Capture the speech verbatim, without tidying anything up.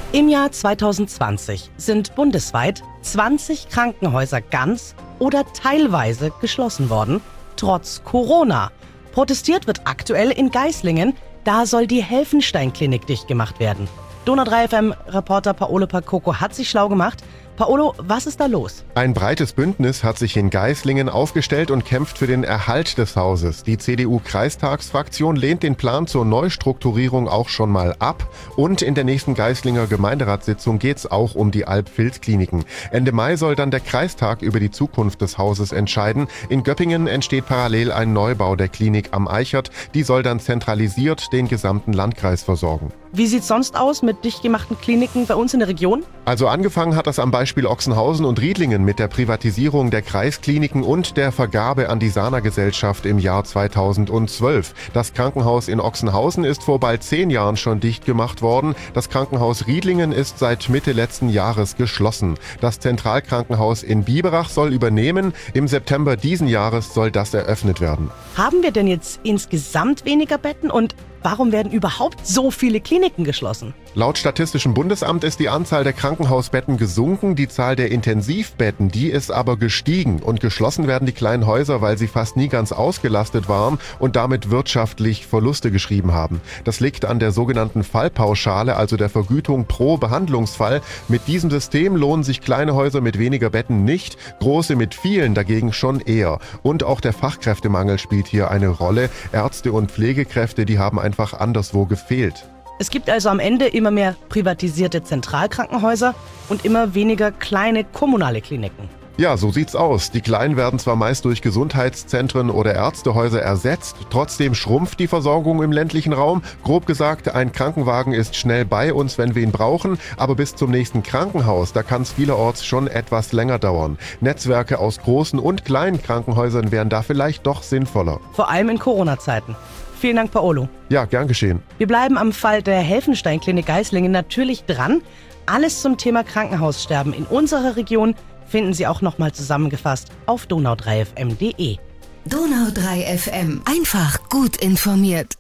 Im Jahr zwanzig zwanzig sind bundesweit zwanzig Krankenhäuser ganz oder teilweise geschlossen worden, trotz Corona. Protestiert wird aktuell in Geislingen, da soll die Helfenstein-Klinik dicht gemacht werden. Donau drei F M-Reporter Paolo Percoco hat sich schlau gemacht. Paolo, was ist da los? Ein breites Bündnis hat sich in Geislingen aufgestellt und kämpft für den Erhalt des Hauses. Die C D U-Kreistagsfraktion lehnt den Plan zur Neustrukturierung auch schon mal ab. Und in der nächsten Geislinger Gemeinderatssitzung geht es auch um die Alp-Vils-Kliniken. Ende Mai soll dann der Kreistag über die Zukunft des Hauses entscheiden. In Göppingen entsteht parallel ein Neubau der Klinik am Eichert. Die soll dann zentralisiert den gesamten Landkreis versorgen. Wie sieht's sonst aus mit dicht gemachten Kliniken bei uns in der Region? Also angefangen hat das am Beispiel Ochsenhausen und Riedlingen mit der Privatisierung der Kreiskliniken und der Vergabe an die Sana-Gesellschaft im Jahr zweitausendzwölf. Das Krankenhaus in Ochsenhausen ist vor bald zehn Jahren schon dicht gemacht worden. Das Krankenhaus Riedlingen ist seit Mitte letzten Jahres geschlossen. Das Zentralkrankenhaus in Biberach soll übernehmen. Im September diesen Jahres soll das eröffnet werden. Haben wir denn jetzt insgesamt weniger Betten und warum werden überhaupt so viele Kliniken geschlossen? Laut Statistischem Bundesamt ist die Anzahl der Krankenhausbetten gesunken, die Zahl der Intensivbetten, die ist aber gestiegen. Und geschlossen werden die kleinen Häuser, weil sie fast nie ganz ausgelastet waren und damit wirtschaftlich Verluste geschrieben haben. Das liegt an der sogenannten Fallpauschale, also der Vergütung pro Behandlungsfall. Mit diesem System lohnen sich kleine Häuser mit weniger Betten nicht, große mit vielen dagegen schon eher. Und auch der Fachkräftemangel spielt hier eine Rolle. Ärzte und Pflegekräfte, die haben einfach anderswo gefehlt. Es gibt also am Ende immer mehr privatisierte Zentralkrankenhäuser und immer weniger kleine kommunale Kliniken. Ja, so sieht's aus. Die kleinen werden zwar meist durch Gesundheitszentren oder Ärztehäuser ersetzt, trotzdem schrumpft die Versorgung im ländlichen Raum. Grob gesagt, ein Krankenwagen ist schnell bei uns, wenn wir ihn brauchen, aber bis zum nächsten Krankenhaus, da kann es vielerorts schon etwas länger dauern. Netzwerke aus großen und kleinen Krankenhäusern wären da vielleicht doch sinnvoller. Vor allem in Corona-Zeiten. Vielen Dank, Paolo. Ja, gern geschehen. Wir bleiben am Fall der Helfenstein-Klinik Geislingen natürlich dran. Alles zum Thema Krankenhaussterben in unserer Region finden Sie auch nochmal zusammengefasst auf donau drei f m punkt d e. Donau drei F M. Einfach gut informiert.